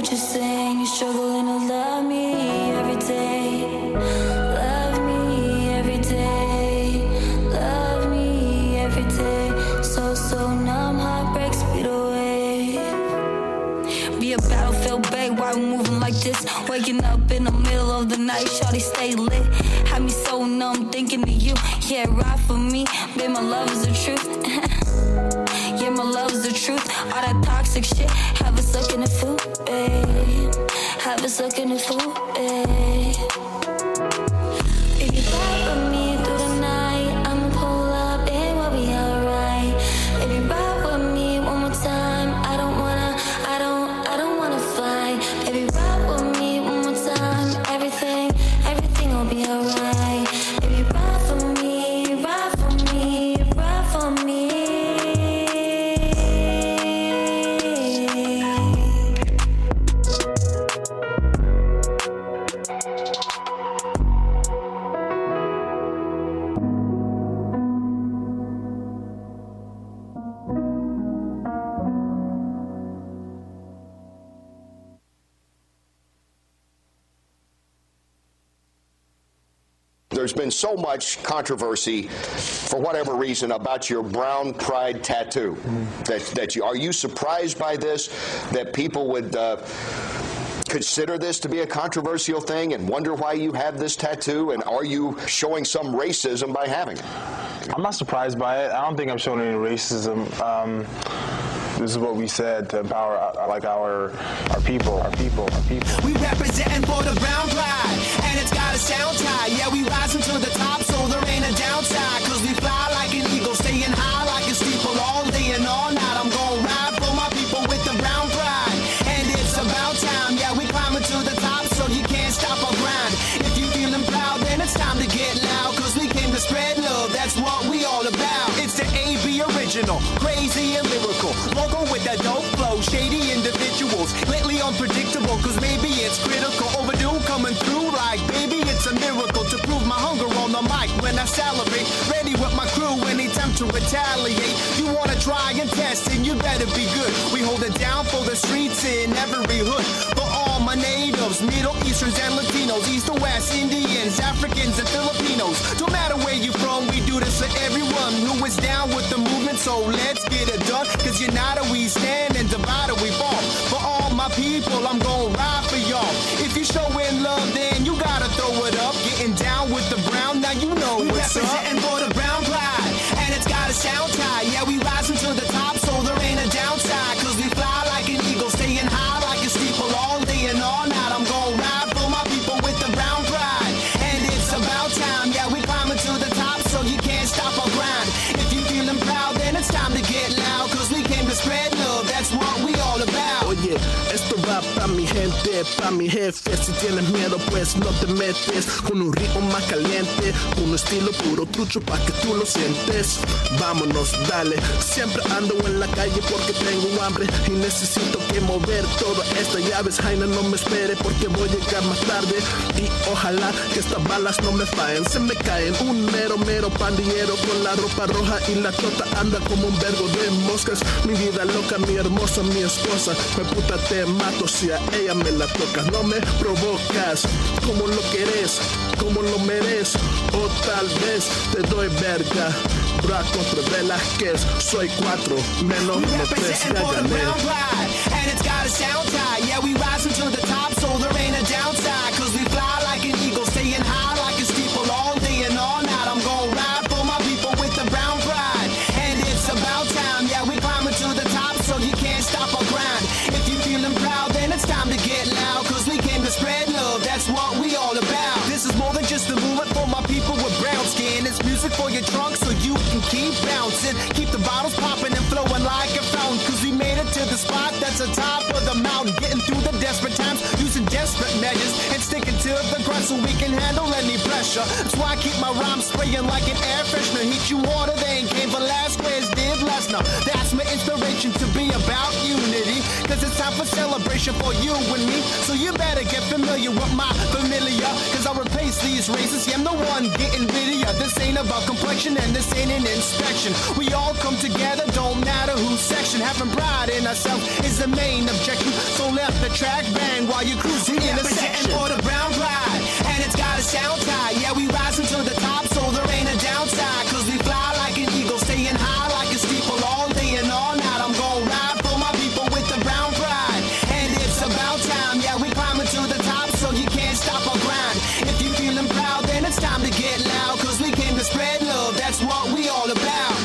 what you're saying. You're struggling to love me every day. Love me every day. Love me every day. So numb, heartbreak, speed away. Be a battlefield, babe, why we moving like this? Waking up in the middle of the night, shawty stay lit. Had me so numb, thinking of you. Yeah, ride for me, babe, my love is the truth. Yeah, my love is the truth. All that toxic shit, have us looking at food, babe. Have us looking at food, babe. If you ride with me through the night, I'ma pull up and we'll be alright. If you ride with me one more time, I don't wanna fight. If you ride with me one more time, everything will be alright. If you ride for me, ride for me, ride for me. There's been so much controversy, for whatever reason, about your brown pride tattoo. Are you surprised by this? That people would consider this to be a controversial thing and wonder why you have this tattoo? And are you showing some racism by having it? I'm not surprised by it. I don't think I'm showing any racism. This is what we said to empower our people. We representing for the brown pride, and it's got a sound tight. Yeah, we rising to the top, so there ain't a downside. Cause we fly like an eagle, staying high like a steeple all day and all night. I'm gonna ride for my people with the brown pride, and it's about time. Yeah, we climbing to the top, so you can't stop our grind. If you feeling proud, then it's time to get loud. Cause we came to spread love, that's what we all about. It's the AB original, crazy and lyrical. Logo with that dope flow, shady individuals. Lately unpredictable, cause maybe it's critical. Overdue coming through like, baby, it's a miracle. To prove my hunger on the mic when I salivate. Ready with my crew anytime to retaliate. You wanna try and test, and you better be good. We hold it down for the streets in every hood. For all my natives, Middle Easterns and Latinos, East to West, Indians, Africans and Filipinos. No matter where you from, we do this for everyone who is down with the movement. So let's get it done, cause united we stand and divided we fall. For all my people, I'm gonna ride for y'all. If you showing love, then you gotta throw it up. Getting down with the brown, now you know we what's representing up. For the brown pride, and it's got a sound tight. Yeah, we rising to the top, so there ain't a downside. Cause we fly like an eagle, staying high like a steeple all day and all night. I'm gonna ride for my people with the brown pride, and it's about time. Yeah, we climbing to the top, so you can't stop our grind. If you feeling proud, then it's time to get loud. Cause we came to spread love, that's what we all about. Oye, esto va pa' mi gente, pa' mi jefe. Si tienes miedo, pues no te metes. Con un ritmo más caliente, un estilo puro trucho pa' que tú lo sientes. Vámonos, dale. Siempre ando en la calle porque tengo hambre y necesito que mover toda esta llaves. Jaina, no me espere porque voy a llegar más tarde. Y ojalá que estas balas no me fallen. Se me caen un mero pandillero con la ropa roja y la chota anda como un vergo de moscas. Mi vida loca, mi hermosa, mi esposa. Me puta te mato si a ella me la tocas. No me provocas como lo querés, como lo mereces. O tal vez te doy verga. Bra contra Velázquez, soy 4 menos de 3, ya gané. And it's got a sound tight. Yeah, we rising to the top, so there ain't a downside. Cause we fly like an eagle, staying high like a steeple all day and all night. I'm gonna ride for my people with the brown pride, and it's about time. Yeah, we climbing to the top, so you can't stop our grind. If you feeling proud, then it's time to get loud. Cause we came to spread love, that's what we all about. This is more than just a movement for my people with brown skin. It's music for your trunk, so you can keep bouncing. Keep the bottles popping and flowing like a fountain. Cause we made it to the spot that's the top of the mountain. Getting through the desperate times, using desperate measures, and sticking to the grind so we can handle any pressure. That's why I keep my rhymes spraying like an air freshener. Heat you harder than came Velasquez did Lesnar. That's my inspiration to be about unity. Cause it's time for celebration for you and me. So you better get familiar with my familiar. Cause I'll replace these is racist. Yeah, I'm the one getting rid of ya. This ain't about complexion and this ain't an inspection. We all come together, don't matter whose section. Having pride in ourselves is the main objective. So left the track bang while you cruising in a section. For the brown pride, and it's gotta sound tight. Yeah, we rising to the top, so there ain't a downside. Cause we fly like an eagle, staying high like a steeple all day and all night. I'm gonna ride for my people with the brown pride. And it's about time, yeah, we climbing to the top, so you can't stop our grind. If you feeling proud, then it's time to get loud. Cause we came to spread love, that's what we all about.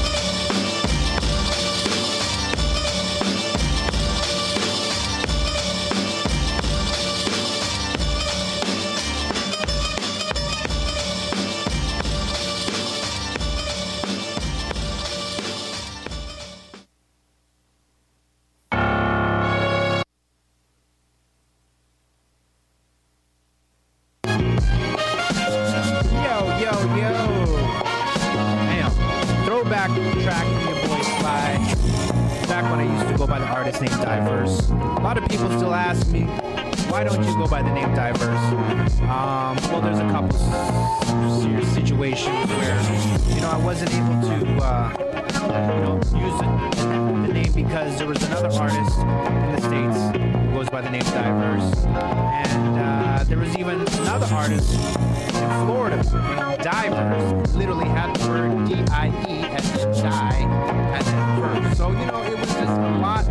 Track from your boy Sly. Back when I used to go by the artist name Diverse. A lot of people still ask me, why don't you go by the name Diverse? Well, there's a couple serious situations where, I wasn't able to, use the name because there was another artist in the States who goes by the name Diverse. And there was even another artist in Florida named Divers, literally had the word D-I-E as in die and then verse. So, it was just a lot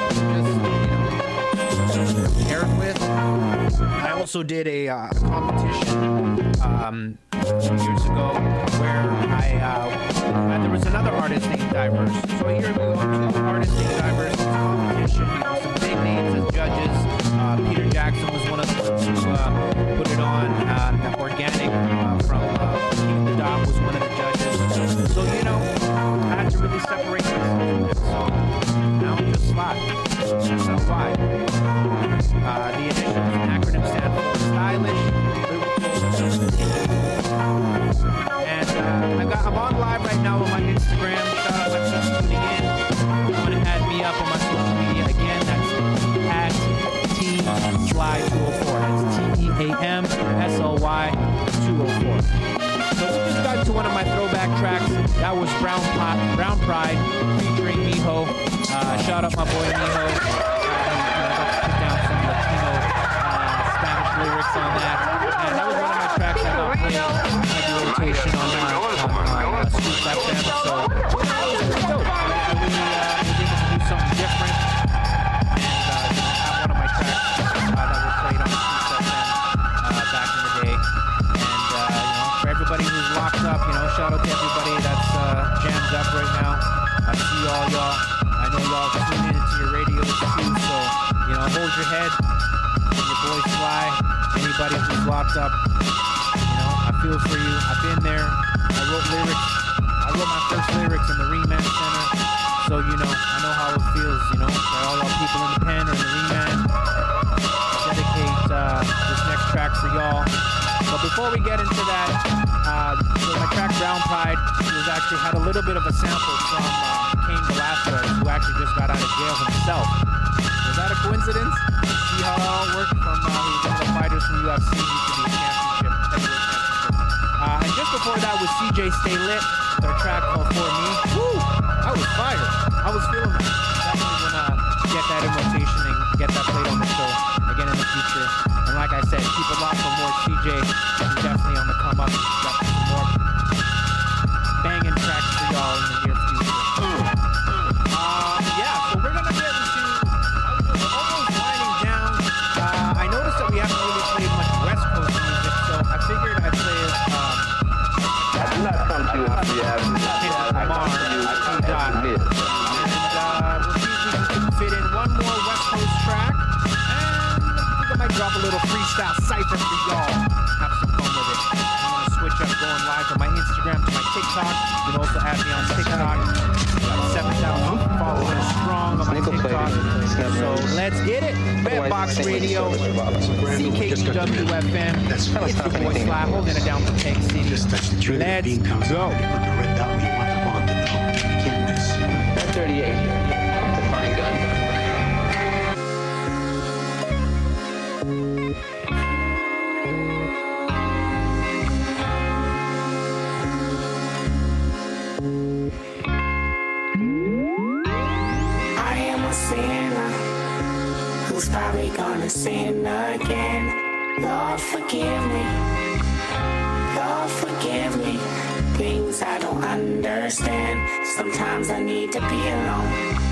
just prepared with. I also did a competition years ago where there was another artist named Diverse. So here we go, two artists named Diverse in competition. Some big names as judges. Peter Jackson was one of the ones who put it on. Organic from King the Dot was one of the judges. So, I had to really separate myself. So now I'm just Sly. S-L-Y. The initials and acronym stand for stylish, and I'm on live right now on my Instagram. Shout out my team tuning in. If you want to add me up on my social media again, that's at TeamSly204. That's TeamSly 204. So we just got to one of my throwback tracks. That was Brown Pride featuring Miho. Shout out my boy Miho. Put down some Latino Spanish lyrics on that. And that was one of my tracks I got playing heavy rotation on Scoop FM. So that was pretty dope. I really was able to do something different. And have one of my tracks that were played on Scoop FM back in the day. And for everybody who's locked up, shout out to everybody that's jammed up right now. I see all y'all. I know y'all tune into your radios too, so hold your head. Your boy Sly. Anybody who's locked up, I feel for you. I've been there. I wrote my first lyrics in the Remand Center, so I know how it feels. For all y'all people in the pen or in the Remand, I dedicate this next track for y'all. But before we get into that, so my track Brown Pride actually had a little bit of a sample from Cain Velasquez, who actually just got out of jail himself. Was that a coincidence? See how it all worked from he was one of the fighters from UFC, used to be a championship, heavyweight championship. And just before that was CJ Stay Lit, their track called For Me. Woo! I was fired. I was feeling that. Definitely gonna get that in rotation and get that played on the show again in the future. And like I said, keep it locked for more CJ. He's definitely on the come up. He's got some more banging tracks for y'all in the near future. So we're gonna get into almost winding down. I noticed that we haven't really played much West Coast music, so I figured I'd play I'm not come to you. We'll see if we can fit in one more West Coast track, and I think I might drop a little freestyle cypher for y'all. Have some fun with it. I'm gonna switch up going live from my Instagram to my TikTok. You can also add me on TikTok. Got 7,000 followers strong on my TikTok. So let's get it. Bedbox Radio, CKUW-FM. It's your boy Sly holding it down from Tank City. Let's go. 38. Fine gun. gonna sin again. Lord, forgive me. Lord, forgive me. Things I don't understand. Sometimes I need to be alone.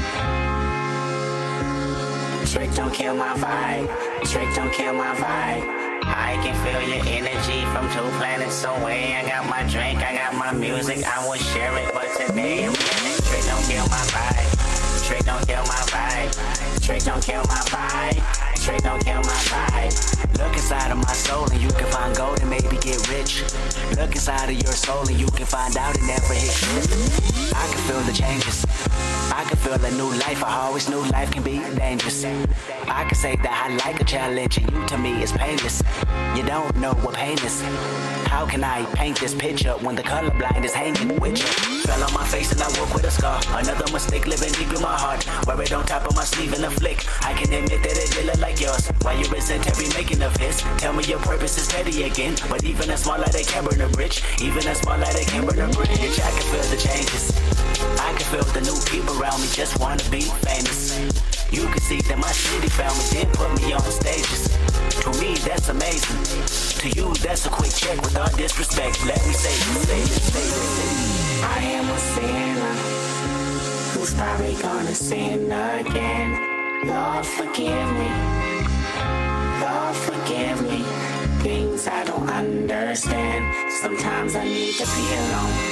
Trick don't kill my vibe. Trick don't kill my vibe. I can feel your energy from 2 planets away. I got my drink, I got my music, I will share it, but today I'm winning. Trick don't kill my vibe. Trick don't kill my vibe. Trick don't kill my vibe. Trick don't kill my vibe. Look inside of my soul and you can find gold and maybe get rich. Look inside of your soul and you can find out it never hit you. I can feel the changes. I can feel a new life. I always knew life can be dangerous. I can say that I like a challenge and you to me is painless. You don't know what pain is. How can I paint this picture when the colorblind is hanging with you? Fell on my face and I woke with a scar. Another mistake living deep in my heart. Wear it on top of my sleeve in a flick. I can admit that it did look like yours. Why you resent every making of his? Tell me your purpose is steady again. But even a small light they can burn a bridge. Even a small light they can burn a bridge. I can feel the changes. I can feel the new people around me just wanna be famous. You can see that my city found me, then put me on stages. To me, that's amazing. To you, that's a quick check with all disrespect. Let me say this. I am a sinner who's probably gonna sin again. Lord, forgive me. Lord, forgive me. Things I don't understand. Sometimes I need to be alone.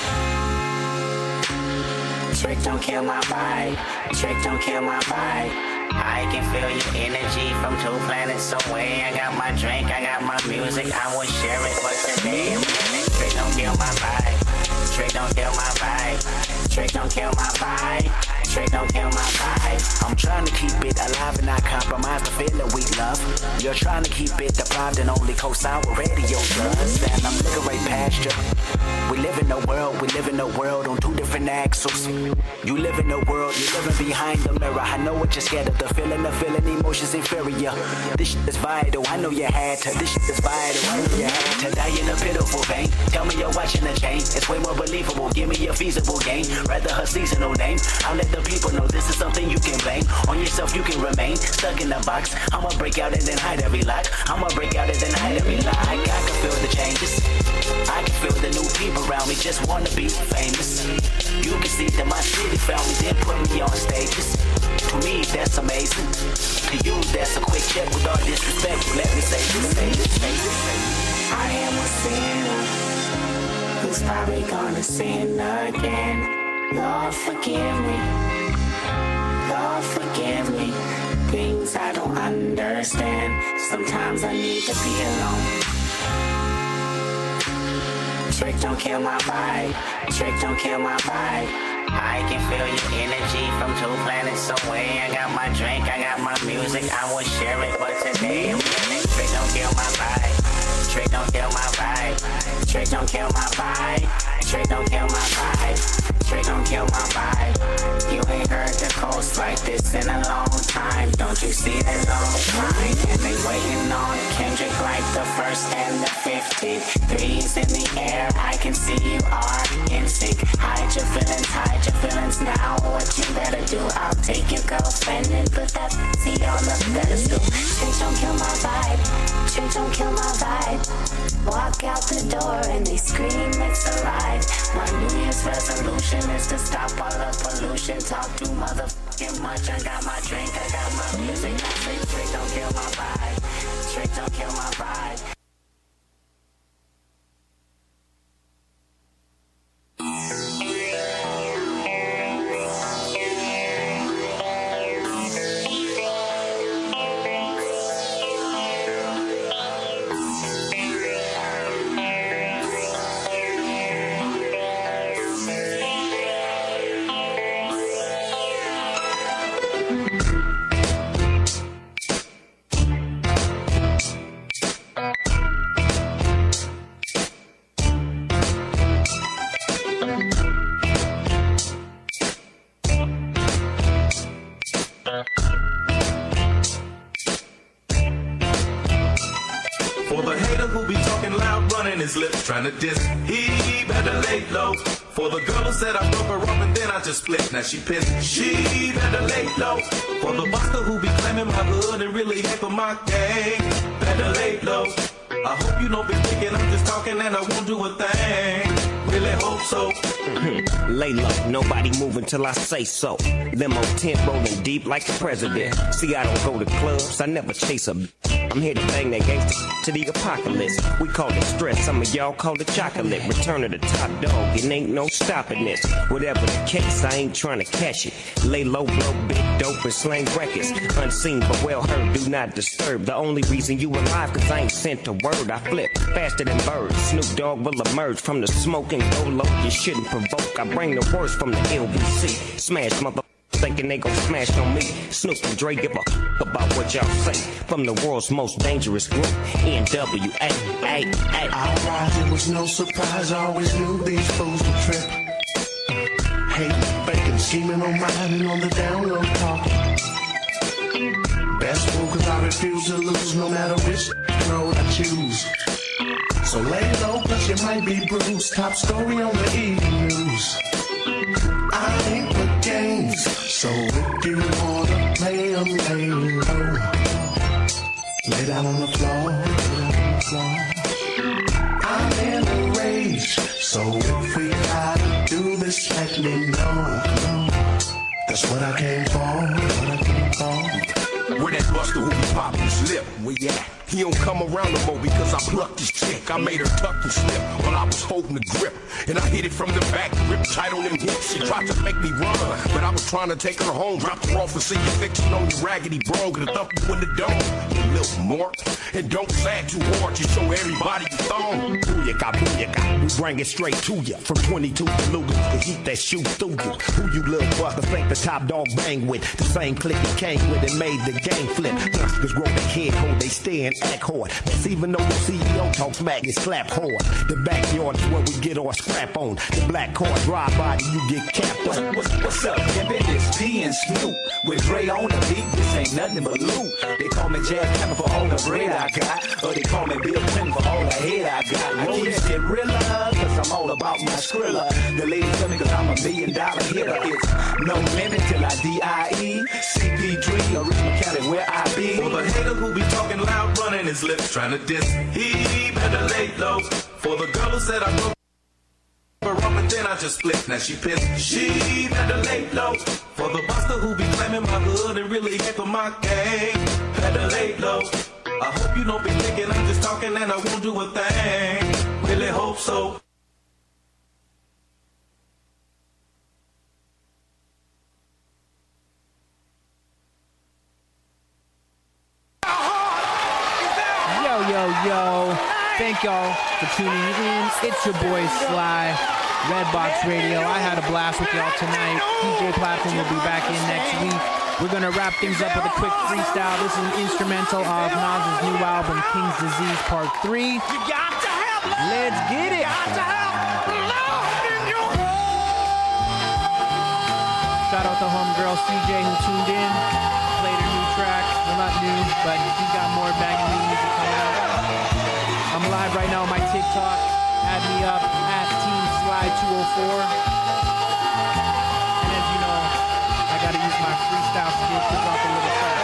Trick don't kill my vibe. Trick don't kill my vibe. I can feel your energy from 2 planets away. I got my drink, I got my music, I will share it, but today I'm winning. Trick don't kill my vibe. Trick don't kill my vibe. Trick don't kill my vibe. Trick don't kill my vibe. I'm trying to keep it alive and not compromise the feeling we love. You're trying to keep it deprived and only co-sign what radio does. And I'm looking right past you. We live in a world on 2 different axles. You live in a world, you're living behind the mirror. I know what you're scared of, the feeling emotions inferior. This shit is vital, I know you had to. This shit is vital, I know you had to. Die in a pitiful vein, tell me you're watching the chain. It's way more believable, give me a feasible game. Rather her seasonal name, I'll let the people know this is something you can blame. On yourself you can remain, stuck in the box. I'ma break out and then hide every lock. I'ma break out and then hide every lie. I can feel the changes. I can feel the new people around me just wanna be famous. You can see that my city found me, then put me on stages. To me, that's amazing. To you, that's a quick check with all disrespect. Let me say this. I am a sinner who's probably gonna sin again. Lord, forgive me. Lord, forgive me. Things I don't understand. Sometimes I need to be alone. Trick don't kill my vibe. Trick don't kill my vibe. I can feel your energy from 2 planets away. I got my drink, I got my music, I will share it, but today I'm winning. Trick don't kill my vibe. Trick don't kill my vibe. Trick don't kill my vibe. Trick don't kill my vibe. Trick don't kill my vibe. You ain't heard the coast like this in a long time. Don't you see that long line? And they waiting on Kendrick like the 1st and the 15th. 3's in the air, I can see you are in sync. Hide your feelings now. What you better do? I'll take your girlfriend and put that pussy on the pedestal. Trick don't kill my vibe. Trick don't kill my vibe. Walk out the door and they scream it's alive. My New Year's resolution is to stop all the pollution. Talk too motherfucking much. I got my drink, I got my music. I say trick don't kill my vibe. Trick don't kill my vibe. For the hater who be talking loud, running his lips, trying to diss, he better lay low. For the girl who said I broke her up and then I just split. Now she pissed. She better lay low. For the buster who be claiming my hood and really hate for my gang. Better lay low. I hope you don't be thinking I'm just talking and I won't do a thing. Really hope so. Lay low, nobody moving till I say so. Limo tent rolling deep like the president. See, I don't go to clubs, I never chase a. I'm here to bang that gangsta to the apocalypse. We call it stress, some of y'all call it chocolate. Return to the top dog, it ain't no stopping this. Whatever the case, I ain't trying to catch it. Lay low, blow big dope and slang records. Unseen but well heard, do not disturb. The only reason you alive, cause I ain't sent a word. I flip faster than birds. Snoop Dogg will emerge from the smoke and go low. You shouldn't provoke. I bring the worst from the LBC. Smash mother thinking they gon' smash on me. Snoop and Dre give a about what y'all say. From the world's most dangerous group, NWA. I rise, it was no surprise. I always knew these fools would trip. Hate, faking, scheming on mine and on the down low talking. Best fool, cause I refuse to lose no matter which road I choose. So lay low, cause you might be bruised. Top story on the evening news. I ain't with games, so if you wanna play them, lay low. Lay down on the floor, I'm in a rage, so if we gotta do this, let me know. That's what I came for, Where that buster who be popping his lip, where you at? He don't come around no more because I plucked his chick. I made her tuck and slip while I was holding the grip. And I hit it from the back, grip tight on them hips. She tried to make me run, but I was trying to take her home. Drop her off and see you fixing on your raggedy bro. Gonna thump you in the dome, you little mark. And don't sag too hard, you show everybody your thumb. Booyaka, we bring it straight to ya. From 22 to Lugas, to heat that shoot through you. Who you little buster think the top dog bang with? The same clique he came with and made the game flip. Youngsters grow their head, hold they stand, act hard. That's even though the CEO talks back, get slapped hard. The backyard is where we get our scrap on. The black car drive by, you get capped on. What's up, pimpin'? It's P and Snoop. With Dre on the beat, this ain't nothing but loot. They call me Jazz Pepper for all the bread I got. Or they call me Bill Clinton for all the head I got. I keep shit realer, cause I'm all about my skrilla. The ladies tell me cause I'm $1 million hitter. It's no limit till I D.I.E. CP3, original Cali, where I be. For the hater who be talking loud, running his lips, trying to diss, he better lay low. For the girl who said I broke her up and then I just split. Now she pissed, she better lay low. For the buster who be claiming my hood and really hate for my gang, better lay low. I hope you don't be thinking I'm just talking and I won't do a thing. Really hope so. Yo, thank y'all for tuning in. It's your boy Sly, Redbox Radio. I had a blast with y'all tonight. DJ Platform will be back in next week. We're going to wrap things up with a quick freestyle. This is an instrumental of Nas's new album, King's Disease Part 3. Let's get it. Shout out to homegirl CJ who tuned in. Played a new track. Well, not new, but he got more banging new music coming out. I'm live right now on my TikTok. Add me up at Team Sly204. And as you know, I gotta use my freestyle skills to drop a little